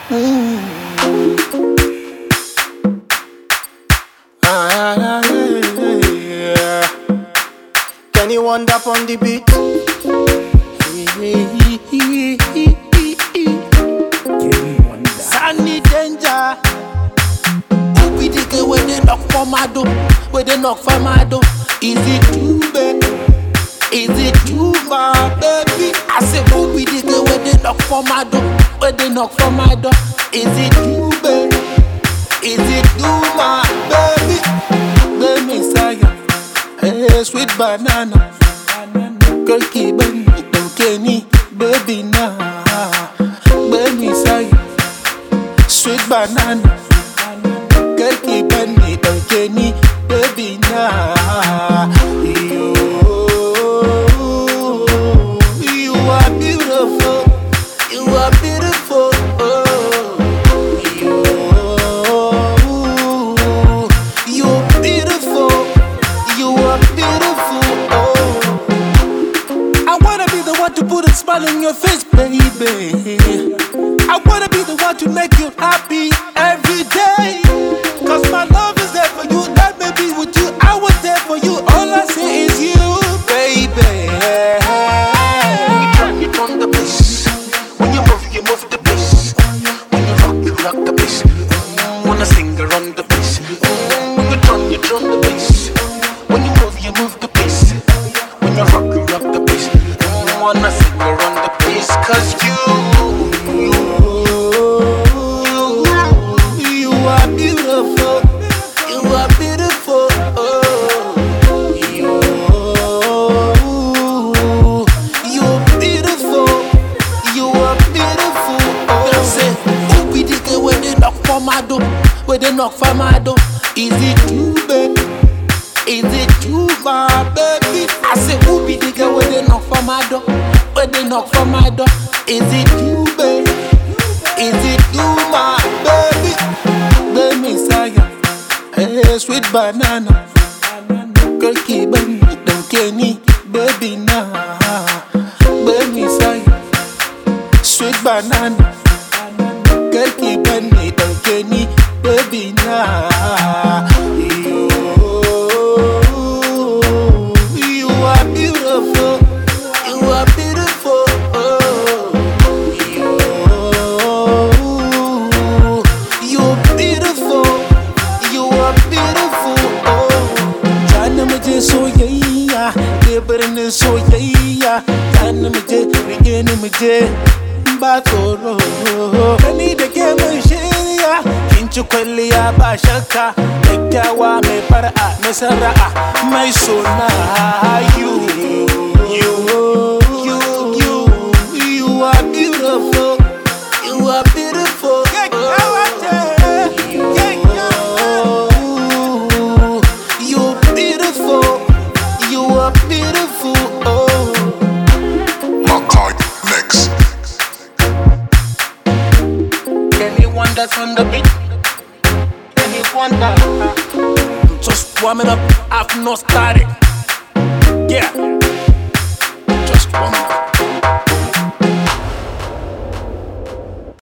Yeah. Can you wind up on the beat? Sunny danger. Who be the girl where they knock for my door? Where they knock for my door? Is it too bad? Is it too my baby? I say who be the girl where they knock for my door? Where they knock for my door? Is it too bad? Is it too my baby? The Messiah, hey, sweet banana. Girl keep me, don't Kenny, baby now. Baby Messiah, sweet banana. Girl keep me, don't Kenny, baby now. You are beautiful, you are beautiful. To put a smile on your face, baby. I wanna be the one to make you happy every day. Cause my love is there for you, let me be with you. I was there for you, all I see is you, baby. You turn the bass. When you move the bass. When you rock the bass. Wanna sing around the bass. When you turn the bass. When you move the bass. When you rock the bass. Wanna sing around the place, cause you are beautiful, you are beautiful, you're beautiful, you are beautiful. I say, who be the girl when they knock for my door? When they knock for my door? Is it too bad? Is it too my baby? I say, who be the girl when they knock for my door? When they knock for my door? Is it you, baby? Is it you, my baby? The Messiah, hey, sweet banana. Girl, keep me, don't Kenny, baby now. Baby Messiah, sweet banana. Girl, keep me, don't Kenny, baby now. You are beautiful. You are beautiful, you're beautiful, you are beautiful. Jana muje soyayya, kebarin soyayya. Jana muje, rigeni muje, ba tsoro. Kani da ke mun shirya, kin ci kwalliya ba shakka. Kyakkyawa mai fara'a, mai sara'a, mai sona. You are beautiful, you are beautiful. You're beautiful, you are beautiful. Makai next. Anyone that's on the beat, anyone that just warming up, I've not started. Yeah, just warming up.